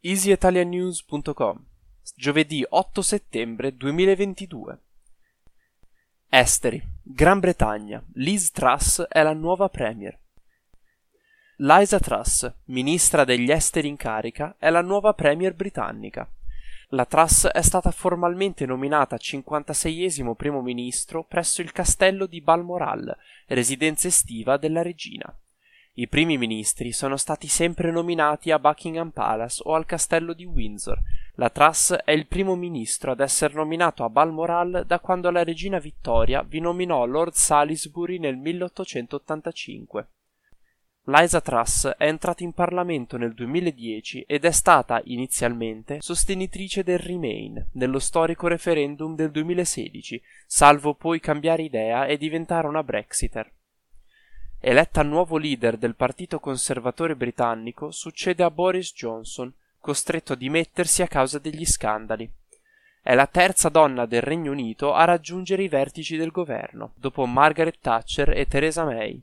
easyitaliannews.com, giovedì 8 settembre 2022. Esteri, Gran Bretagna, Liz Truss è la nuova premier. Liza Truss, ministra degli esteri in carica, è la nuova premier britannica. La Truss è stata formalmente nominata 56esimo primo ministro presso il castello di Balmoral, residenza estiva della regina. I primi ministri sono stati sempre nominati a Buckingham Palace o al castello di Windsor. La Truss è il primo ministro ad essere nominato a Balmoral da quando la regina Vittoria vi nominò Lord Salisbury nel 1885. Liza Truss è entrata in Parlamento nel 2010 ed è stata, inizialmente, sostenitrice del Remain nello storico referendum del 2016, salvo poi cambiare idea e diventare una Brexiter. Eletta nuovo leader del Partito Conservatore britannico, succede a Boris Johnson, costretto a dimettersi a causa degli scandali. È la terza donna del Regno Unito a raggiungere i vertici del governo, dopo Margaret Thatcher e Theresa May.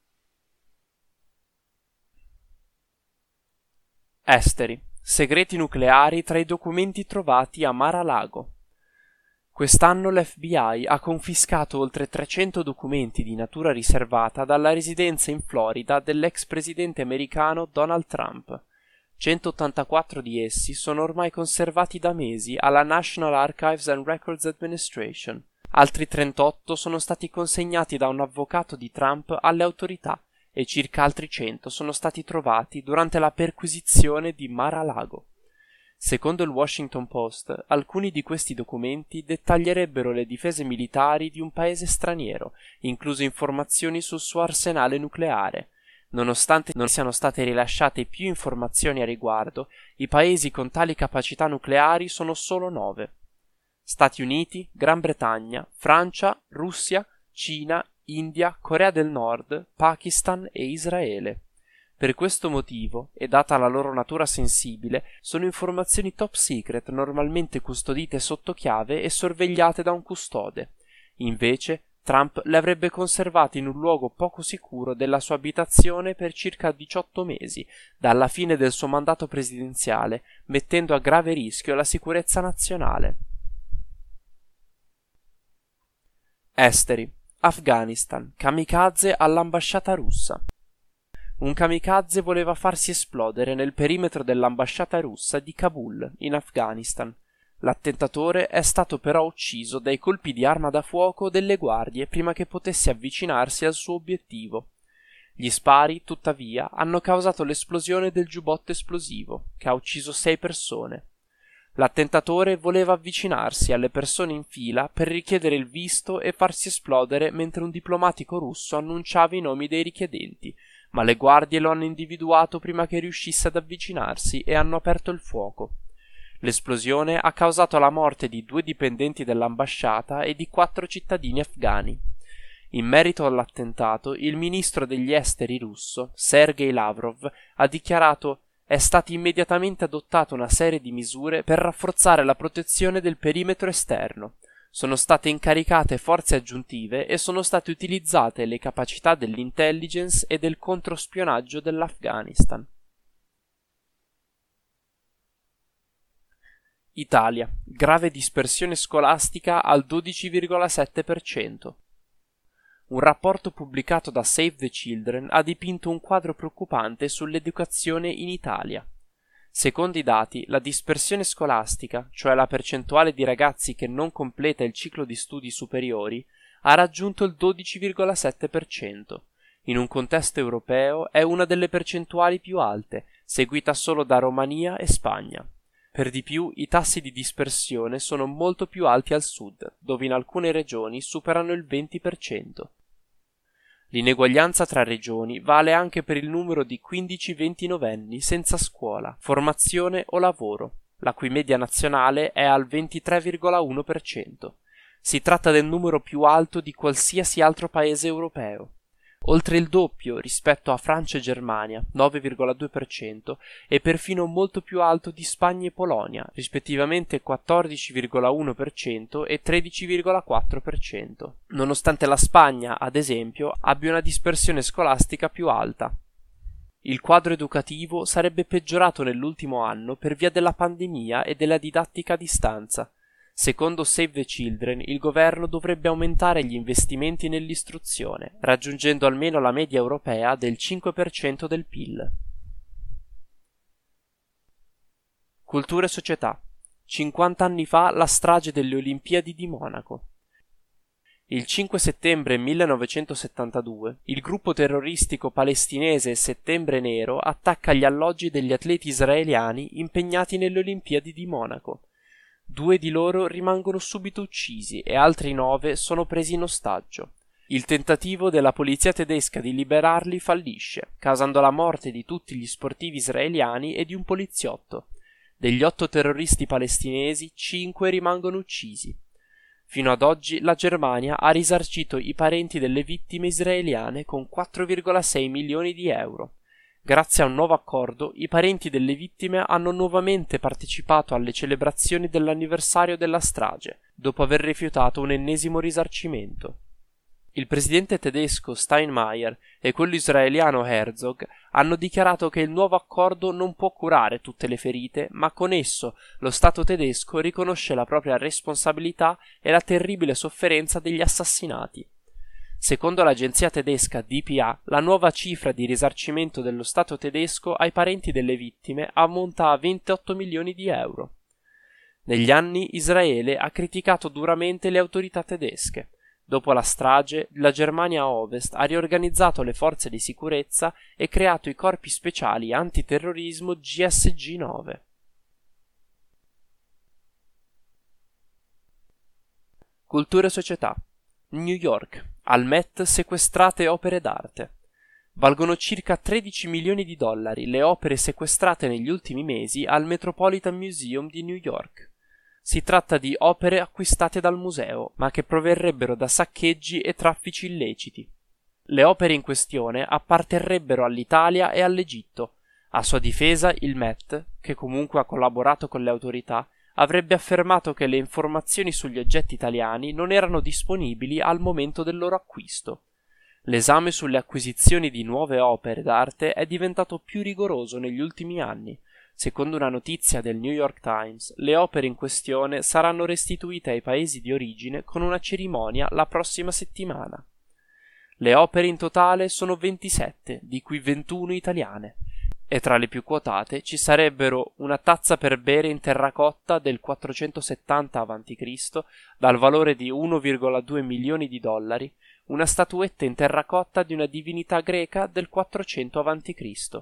Esteri. Segreti nucleari tra i documenti trovati a Mar-a-Lago. Quest'anno l'FBI ha confiscato oltre 300 documenti di natura riservata dalla residenza in Florida dell'ex presidente americano Donald Trump. 184 di essi sono ormai conservati da mesi alla National Archives and Records Administration. Altri 38 sono stati consegnati da un avvocato di Trump alle autorità e circa altri 100 sono stati trovati durante la perquisizione di Mar-a-Lago. Secondo il Washington Post, alcuni di questi documenti dettaglierebbero le difese militari di un paese straniero, incluse informazioni sul suo arsenale nucleare. Nonostante non siano state rilasciate più informazioni a riguardo, i paesi con tali capacità nucleari sono solo 9. Stati Uniti, Gran Bretagna, Francia, Russia, Cina, India, Corea del Nord, Pakistan e Israele. Per questo motivo, e data la loro natura sensibile, sono informazioni top secret normalmente custodite sotto chiave e sorvegliate da un custode. Invece, Trump le avrebbe conservate in un luogo poco sicuro della sua abitazione per circa 18 mesi, dalla fine del suo mandato presidenziale, mettendo a grave rischio la sicurezza nazionale. Esteri. Afghanistan. Kamikaze all'ambasciata russa. Un kamikaze voleva farsi esplodere nel perimetro dell'ambasciata russa di Kabul, in Afghanistan. L'attentatore è stato però ucciso dai colpi di arma da fuoco delle guardie prima che potesse avvicinarsi al suo obiettivo. Gli spari, tuttavia, hanno causato l'esplosione del giubbotto esplosivo, che ha ucciso 6 persone. L'attentatore voleva avvicinarsi alle persone in fila per richiedere il visto e farsi esplodere mentre un diplomatico russo annunciava i nomi dei richiedenti, ma le guardie lo hanno individuato prima che riuscisse ad avvicinarsi e hanno aperto il fuoco. L'esplosione ha causato la morte di 2 dipendenti dell'ambasciata e di 4 cittadini afghani. In merito all'attentato, il ministro degli esteri russo, Sergei Lavrov, ha dichiarato: «È stata immediatamente adottata una serie di misure per rafforzare la protezione del perimetro esterno. Sono state incaricate forze aggiuntive e sono state utilizzate le capacità dell'intelligence e del controspionaggio dell'Afghanistan». Italia. Grave dispersione scolastica al 12,7%. Un rapporto pubblicato da Save the Children ha dipinto un quadro preoccupante sull'educazione in Italia. Secondo i dati, la dispersione scolastica, cioè la percentuale di ragazzi che non completa il ciclo di studi superiori, ha raggiunto il 12,7%. In un contesto europeo è una delle percentuali più alte, seguita solo da Romania e Spagna. Per di più, i tassi di dispersione sono molto più alti al sud, dove in alcune regioni superano il 20%. L'ineguaglianza tra regioni vale anche per il numero di 15-29enni senza scuola, formazione o lavoro, la cui media nazionale è al 23,1%. Si tratta del numero più alto di qualsiasi altro paese europeo. Oltre il doppio rispetto a Francia e Germania, 9,2%, e perfino molto più alto di Spagna e Polonia, rispettivamente 14,1% e 13,4%, nonostante la Spagna, ad esempio, abbia una dispersione scolastica più alta. Il quadro educativo sarebbe peggiorato nell'ultimo anno per via della pandemia e della didattica a distanza. Secondo Save the Children, il governo dovrebbe aumentare gli investimenti nell'istruzione, raggiungendo almeno la media europea del 5% del PIL. Cultura e società. 50 anni fa la strage delle Olimpiadi di Monaco. Il 5 settembre 1972 il gruppo terroristico palestinese Settembre Nero attacca gli alloggi degli atleti israeliani impegnati nelle Olimpiadi di Monaco. 2 di loro rimangono subito uccisi e altri 9 sono presi in ostaggio. Il tentativo della polizia tedesca di liberarli fallisce, causando la morte di tutti gli sportivi israeliani e di un poliziotto. Degli 8 terroristi palestinesi, 5 rimangono uccisi. Fino ad oggi la Germania ha risarcito i parenti delle vittime israeliane con 4,6 milioni di euro. Grazie a un nuovo accordo, i parenti delle vittime hanno nuovamente partecipato alle celebrazioni dell'anniversario della strage, dopo aver rifiutato un ennesimo risarcimento. Il presidente tedesco Steinmeier e quello israeliano Herzog hanno dichiarato che il nuovo accordo non può curare tutte le ferite, ma con esso lo Stato tedesco riconosce la propria responsabilità e la terribile sofferenza degli assassinati. Secondo l'agenzia tedesca dpa, la nuova cifra di risarcimento dello Stato tedesco ai parenti delle vittime ammonta a 28 milioni di euro. Negli anni Israele ha criticato duramente le autorità tedesche. Dopo la strage, la Germania Ovest ha riorganizzato le forze di sicurezza e creato i corpi speciali antiterrorismo GSG-9. Cultura e società. New York. Al Met sequestrate opere d'arte. Valgono circa 13 milioni di dollari le opere sequestrate negli ultimi mesi al Metropolitan Museum di New York. Si tratta di opere acquistate dal museo, ma che proverrebbero da saccheggi e traffici illeciti. Le opere in questione apparterrebbero all'Italia e all'Egitto. A sua difesa, il Met, che comunque ha collaborato con le autorità, avrebbe affermato che le informazioni sugli oggetti italiani non erano disponibili al momento del loro acquisto. L'esame sulle acquisizioni di nuove opere d'arte è diventato più rigoroso negli ultimi anni. Secondo una notizia del New York Times, le opere in questione saranno restituite ai paesi di origine con una cerimonia la prossima settimana. Le opere in totale sono 27, di cui 21 italiane, e tra le più quotate ci sarebbero una tazza per bere in terracotta del 470 a.C. dal valore di 1,2 milioni di dollari, una statuetta in terracotta di una divinità greca del 400 a.C.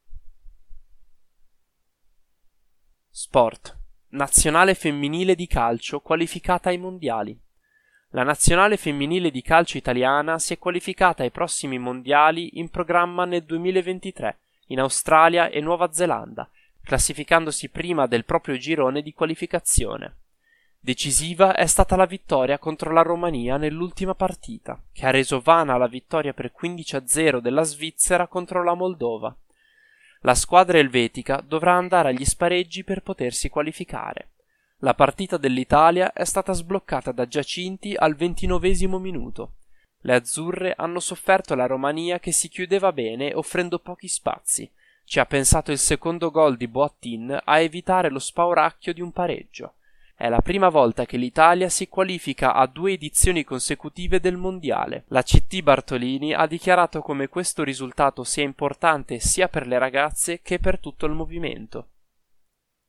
Sport. Nazionale femminile di calcio qualificata ai mondiali. La nazionale femminile di calcio italiana si è qualificata ai prossimi mondiali in programma nel 2023 in Australia e Nuova Zelanda, classificandosi prima del proprio girone di qualificazione. Decisiva è stata la vittoria contro la Romania nell'ultima partita, che ha reso vana la vittoria per 15-0 della Svizzera contro la Moldova. La squadra elvetica dovrà andare agli spareggi per potersi qualificare. La partita dell'Italia è stata sbloccata da Giacinti al 29° minuto. Le azzurre hanno sofferto la Romania che si chiudeva bene offrendo pochi spazi. Ci ha pensato il secondo gol di Boattin a evitare lo spauracchio di un pareggio. È la prima volta che l'Italia si qualifica a 2 edizioni consecutive del Mondiale. La CT Bartolini ha dichiarato come questo risultato sia importante sia per le ragazze che per tutto il movimento.